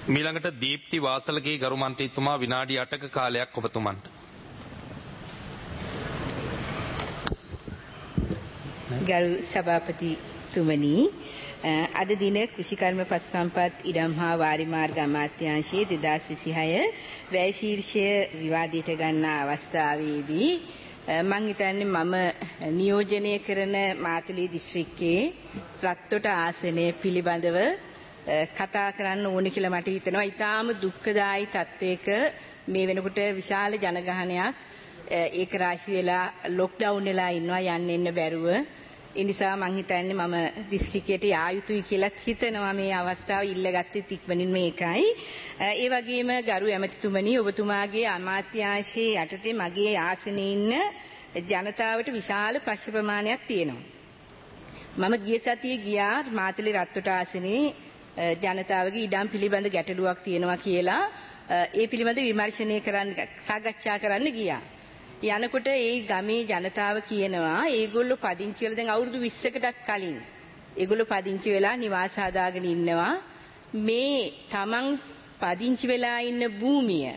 මීළඟට දීප්ති වාසලගේ ගරු මන්ත්‍රීතුමා විනාඩි 8ක කාලයක් ඔබතුමන්ට. ගරු සභාපතිතුමනි, අද දින කෘෂිකර්ම පශුසම්පත් ඉඩම් හා වාරිමාර්ග අමාත්‍යාංශයේ 2026 වැය ශීර්ෂය විවාදයට ගන්නා අවස්ථාවේදී මම හිතන්නේ මම නියෝජනය කරන මාතලේ දිස්ත්‍රික්කයේ රත්තොට ආසනය පිළිබඳව කතා කරන්න ඕනේ කියලා මට හිතෙනවා. ඊටාම දුක්ඛදායි තත්වයක මේ වෙනකොට විශාල ජනගහනයක් ඒක රාශි වෙලා ලොක්ඩවුන් වෙලා ඉන්නවා, යන්න එන්න බැරුව. ඒ නිසා මම හිතන්නේ මම දිස්ත්‍රික්කයට යා යුතුයි කියලා හිතනවා. මේ අවස්ථාව ඉල්ලගත්තේ ඉක්මනින් මේකයි. ඒ වගේම ගරු ඇමතිතුමනි, ඔබතුමාගේ අමාත්‍යාංශයේ යටතේ මගේ ආසනයේ ඉන්න ජනතාවට විශාල ප්‍රශ්න ප්‍රමාණයක් තියෙනවා. මම ගිය සතියේ ගියා මාතලේ රත්තොට ආසනයේ ජනතාවගේ ඉඩම් පිළිබඳ ගැටලුවක් තියෙනවා කියලා ඒ පිළිබඳ විමර්ශනය කරන්න සාකච්ඡා කරන්න ගියා. යනකොට ඒ ගමේ ජනතාව කියනවා ඒගොල්ලෝ පදිංචි වෙලා දැන් අවුරුදු 20කටත් කලින් ඒගොල්ලෝ පදිංචි වෙලා නිවාස හදාගෙන ඉන්නවා. මේ තමන් පදිංචි වෙලා ඉන්න භූමිය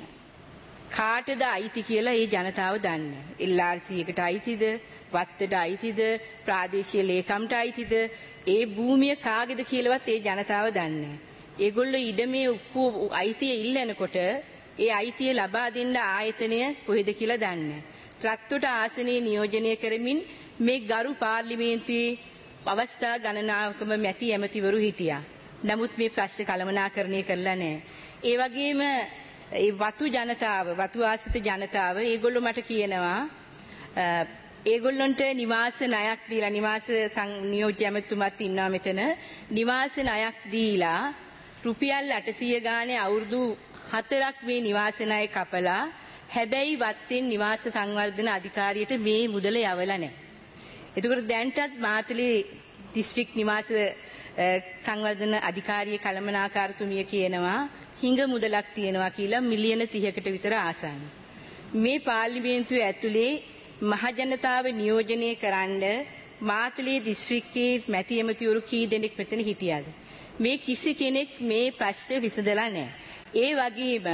කාටද අයිති කියලා ඒ ජනතාව දන්නේ. LRC එකට අයිතිද, වත්තට අයිතිද, ප්‍රාදේශීය ලේකම්ට අයිතිද, ඒ භූමිය කාගේද කියලාවත් ඒ ජනතාව දන්නේ. ඒගොල්ලෝ ඉඩමේ අයිතිය ඉල්ලනකොට ඒ අයිතිය ලබා දෙන්න ආයතනය කොහෙද කියලා දන්නේ. රත්තොට ආසනයේ නියෝජනය කරමින් මේ ගරු පාර්ලිමේන්තුවේ අවස්ථා ගණනාවකම මැති ඇමතිවරු හිටියා. නමුත් මේ ප්‍රශ්න කළමනාකරණය කරලා නැහැ. ඒ වගේම ඒ වතු ජනතාව, වතු ආශ්‍රිත ජනතාව ඒගොල්ලෝ මට කියනවා ඒගොල්ලොන්ට නිවාස ණයක් දීලා, නිවාස නියෝජ්‍ය ඇමතුමත් ඉන්නවා මෙතන, නිවාස ණයක් දීලා රුපියල් 800 ගානේ අවුරුදු 4ක් මේ නිවාස ණය කපලා, හැබැයි වත්තෙන් නිවාස සංවර්ධන අධිකාරියට මේ මුදල යවලා නැහැ. එතකොට දැන්ටත් මාතලේ දිස්ත්‍රික් නිවාස සංවර්ධන අධිකාරිය කළමනාකාරතුමිය කියනවා හිඟ මුදලක් තියෙනවා කියලා මිලියන 30කට විතර ආසන්න. මේ පාර්ලිමේන්තුව ඇතුලේ මහජනතාව නියෝජනය කරන්න මාතලේ දිස්ත්‍රික්කයේ මැති ඇමතිවරු කී දෙනෙක් මෙතන හිටියද? මේ කිසි කෙනෙක් මේ ප්‍රශ්නේ විසඳලා නැහැ. ඒ වගේම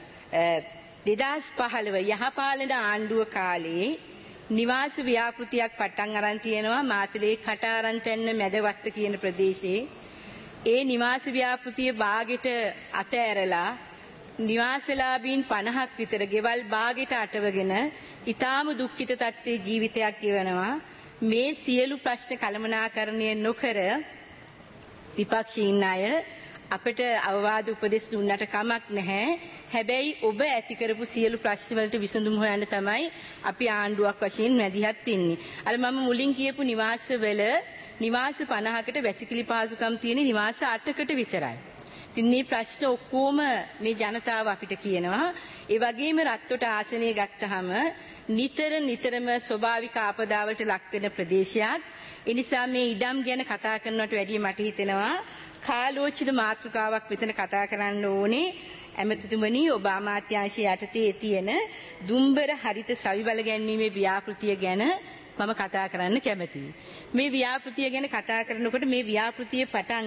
2015 යහපාලන ආණ්ඩුව කාලේ නිවාස ව්‍යාපෘතියක් පටන් අරන් තියෙනවා මාතලේ කටාරන්තැන්න මැදවත්ත කියන ප්‍රදේශයේ. ඒ නිවාස ව්‍යාපෘතිය බාගෙට අතෑරලා නිවාසලාභීන් 50ක් විතර ගෙවල් බාගෙට අටවගෙන ඊටාම දුක්ඛිත තත්ත්වයේ ජීවිතයක් ගෙවනවා. මේ සියලු ප්‍රශ්න කළමනාකරණය නොකර විපක්ෂීන් අය අපිට අවවාද උපදෙස් දුන්නට කමක් නැහැ. හැබැයි ඔබ ඇති කරපු සියලු ප්‍රශ්න වලට විසඳුම් හොයන්න තමයි අපි ආණ්ඩුවක් වශයෙන් මැදිහත් වෙන්නේ. අර මම මුලින් කියපු නිවාසවල නිවාස 50කට වැසිකිලි පහසුකම් තියෙන නිවාස 8කට විතරයි. ඉතින් මේ ප්‍රශ්න ඔක්කොම මේ ජනතාව අපිට කියනවා. ඒ වගේම රත්තොට ආසනය ගත්තාම නිතරම ස්වභාවික ආපදාවලට ලක් වෙන ප්‍රදේශයක්. ඒ නිසා මේ ඉඩම් ගැන කතා කරනවට වැඩිය මට හිතෙනවා කාලෝචිත මාතෘකාවක් මෙතන කතා කරන්න ඕනේ. ඇමතිතුමනි, ඔබ අමාත්‍යාංශයේ යටතේ තියෙන දුම්බර හරිත සවිබල ගැන්වීමේ ව්‍යාපෘතිය ගැන මම කතා කරන්න කැමතියි. මේ ව්‍යාපෘතිය ගැන කතා කරනකොට මේ ව්‍යාපෘතිය පටන්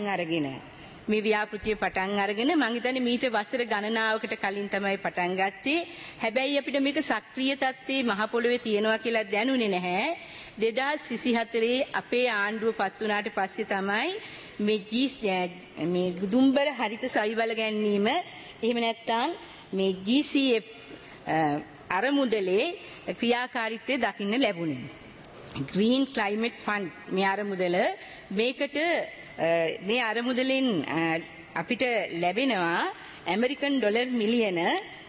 අරගෙන මම හිතන්නේ මීට වසර ගණනාවකට කලින් තමයි පටන් ගත්තේ. හැබැයි අපිට මේක සක්‍රීය තත්ත්වයේ මහ පොළොවේ තියෙනවා කියලා දැනුනේ නැහැ. 2024 අපේ ආණ්ඩුව පත් වුණාට පස්සේ තමයි මේ දුම්බර හරිත සවිබල ගැන්වීම, එහෙම නැත්නම් මේ GCF අරමුදලේ ක්‍රියාකාරීත්වය දකින්න ලැබුණේ. Green Climate Fund මේ අරමුදල, මේකට මේ අරමුදලෙන් අපිට ලැබෙනවා ඇමරිකන් ඩොලර් මිලියන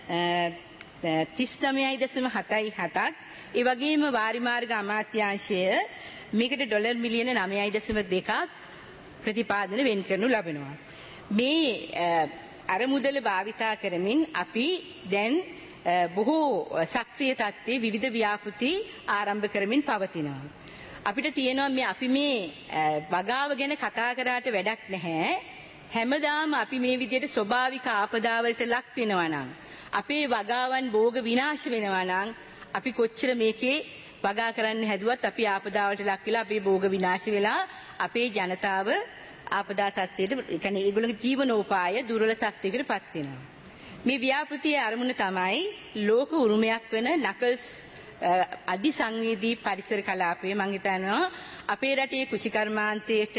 39.77ක්. ඒ වගේම වාරිමාර්ග අමාත්‍යාංශය මේකට ඩොලර් මිලියන 9.2ක් ප්‍රතිපාදන වෙන් කරනු ලබනවා. මේ අරමුදල භාවිතා කරමින් අපි දැන් බොහෝ සක්‍රීය තත්ත්වයේ විවිධ ව්‍යාපෘති ආරම්භ කරමින් පවතිනවා. අපිට තියෙනවා අපි මේ වගාව ගැන කතා කරාට වැඩක් නැහැ. හැමදාම අපි මේ විදිහට ස්වභාවික ආපදාවලට ලක් වෙනවා නම්, අපේ වගාවන් භෝග විනාශ වෙනවා නම්, අපි කොච්චර මේකේ වගා කරන්න හැදුවත් අපි ආපදාවලට ලක් වෙලා අපේ භෝග විනාශ වෙලා අපේ ජනතාව ආපදා තත්ත්වයට ඒ කියන්නේ ඒගොල්ලෝගේ ජීවනෝපාය දුර්වල තත්ත්වයකට පත් වෙනවා. මේ ව්‍යාපෘතියේ අරමුණ තමයි ලෝක උරුමයක් වෙන නකල්ස් අධි සංවේදී පරිසර කලාපයේ මම හිතනවා අපේ රටේ කෘෂිකර්මාන්තයේට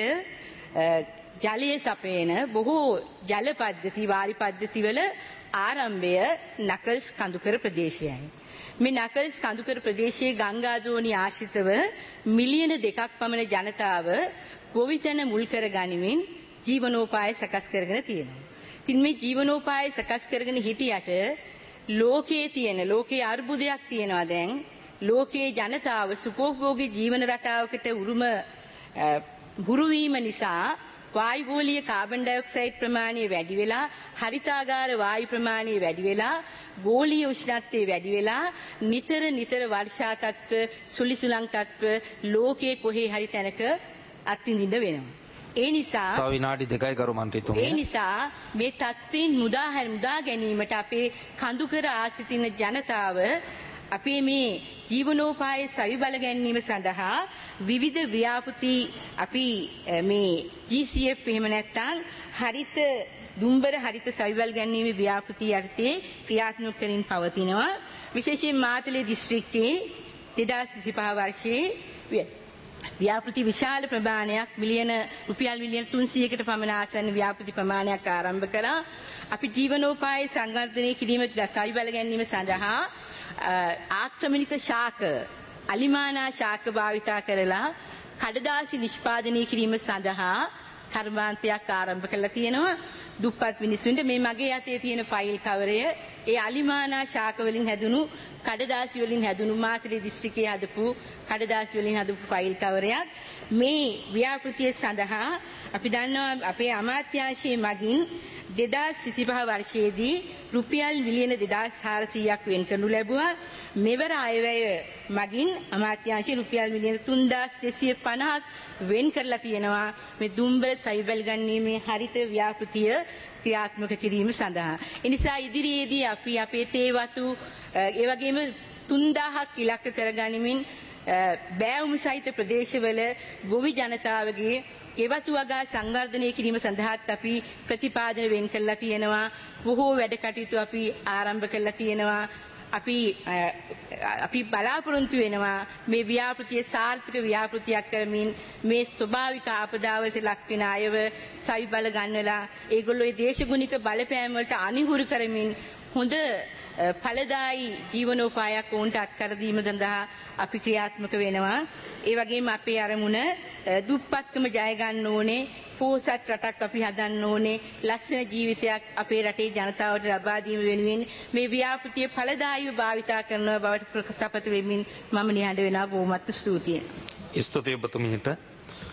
ජලයේ සපයන බොහෝ ජල පද්ධති වාරි පද්ධති වල ආරම්භය නකල්ස් කඳුකර ප්‍රදේශයයි. මේ නකල්ස් කඳුකර ප්‍රදේශයේ ගංගා දෝණි ආශ්‍රිතව මිලියන 2ක් පමණ ජනතාව ගොවිතැන මුල් කර ගනිමින් ජීවනෝපාය සකස් කරගෙන තියෙනවා. ඉතින් මේ ජීවනෝපාය සකස් කරගෙන හිටියට ලෝකයේ අර්බුදයක් තියෙනවා දැන්. ලෝකයේ ජනතාව සුඛෝපභෝගී ජීවන රටාවකට හුරු වීම නිසා වායුගෝලීය කාබන් ඩයොක්සයිඩ් ප්‍රමාණය වැඩි වෙලා හරිතාගාර වායු ප්‍රමාණය වැඩි වෙලා ගෝලීය උෂ්ණත්වය වැඩි වෙලා නිතර වර්ෂා තත්ත්ව සුලිසුලං තත්ත්ව ලෝකයේ කොහේ හරි තැනක අත්විඳින්න වෙනවා. ඒ නිසා තව විනාඩි 2යි ගරු මන්ත්‍රීතුමිය. ඒ නිසා මේ තත්ත්වයෙන් මුදා ගැනීමට අපේ කඳුකර ආසිතින ජනතාව අපේ මේ ජීවනෝපාය සවි බල ගැනීම සඳහා විවිධ ව්‍යාපෘති අපි මේ GCF එහෙම නැත්නම් හරිත දුම්බර හරිත සවි බල ගැනීම ව්‍යාපෘති යටතේ ක්‍රියාත්මක කරමින් පවතිනවා. විශේෂයෙන් මාතලේ දිස්ත්‍රික්කයේ 2025 වර්ෂයේ ව්‍යාපෘති විශාල ප්‍රමාණයක් රුපියල් මිලියන 300කට පමණ ආසන්න ව්‍යාපෘති ප්‍රමාණයක් ආරම්භ කළා. අපි ජීවනෝපාය සංවර්ධනය කිරීම සවි බල ගැනීම සඳහා ආක්‍රමණික ශාක අලිමානා ශාක භාවිතා කරලා කඩදාසි නිෂ්පාදනය කිරීම සඳහා කර්මාන්තයක් ආරම්භ කළා තියෙනවා. දුප්පත් මිනිසුන්ට මේ මගේ අතේ තියෙන ෆයිල් කවරය ඒ අලිමානා ශාක වලින් හැදුණු කඩදාසි වලින් හැදුණු මාතලේ දිස්ත්‍රික්කයේ හදපු කඩදාසි වලින් හදපු ෆයිල් කවරයක්. මේ ව්‍යාපෘතිය සඳහා අපි දන්නවා අපේ අමාත්‍යාංශයේ මගින් 2025 වර්ෂයේදී රුපියල් මිලියන 2400ක් වෙන් කරනු ලැබුවා. මෙවර අයවැය මගින් අමාත්‍යාංශයේ රුපියල් මිලියන 3250ක් වෙන් කරලා තියෙනවා මේ දුම්බර සයිබල් ගන්නීමේ හරිත ව්‍යාපෘතිය ක්‍රියාත්මක කිරීම සඳහා. ඒ නිසා ඉදිරියේදී අපි අපේ තේවතු ඒ වගේම 3000ක් ඉලක්ක කරගනිමින් බෑවුම් සහිත ප්‍රදේශවල ගොවි ජනතාවගේ ගෙවතු වගා සංවර්ධනය කිරීම සඳහාත් අපි ප්‍රතිපාදන වෙන් කරලා තියෙනවා. බොහෝ වැඩ කටයුතු අපි ආරම්භ කරලා තියෙනවා. අපි බලාපොරොත්තු වෙනවා මේ ව්‍යාපෘතිය සාර්ථක ව්‍යාපෘතියක් කරමින් මේ ස්වභාවික ආපදාවලට ලක් වෙන අයව සවි බල ගන්නලා ඒගොල්ලෝ ඒ දේශගුණික බලපෑම් වලට අනිහුරු කරමින් හොඳ ඵලදායි ජීවනෝපායක් වුන්ට අත්කර දීම සඳහා අපි ක්‍රියාත්මක වෙනවා. ඒ වගේම අපේ අරමුණ දුප්පත්කම ජය ගන්න ඕනේ. පෝසත් රටක් අපි හදන්න ඕනේ. ලස්සන ජීවිතයක් අපේ රටේ ජනතාවට ලබා දීම වෙනුවෙන් මේ ව්‍යාපෘතිය ඵලදායීව භාවිතා කරන බවට ප්‍රකටපත වෙමින් මම නිහඬ වෙනවා. බොහොමත් ස්තුතියි. ස්තුතියි ඔබතුමීට.